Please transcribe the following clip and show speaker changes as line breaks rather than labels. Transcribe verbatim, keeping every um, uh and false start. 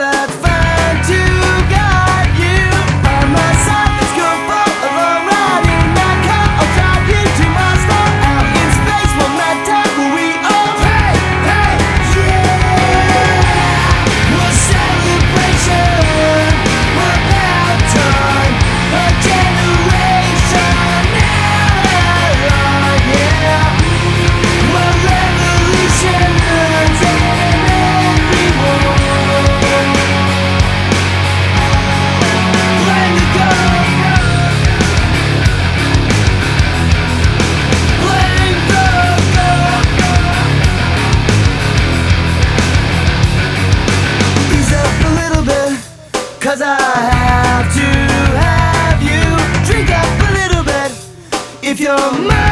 that's fine to guide you. On my side, let's go for a long ride in my car. I'll drive you to my star. Out in space, one that time will we all hey, hey, yeah. We're celebration, we're about time, a generation now, yeah. We're revolutions in everyone. Plan to go, plan to go. Ease up a little bit, 'cause I have to have you. Drink up a little bit if you're mine.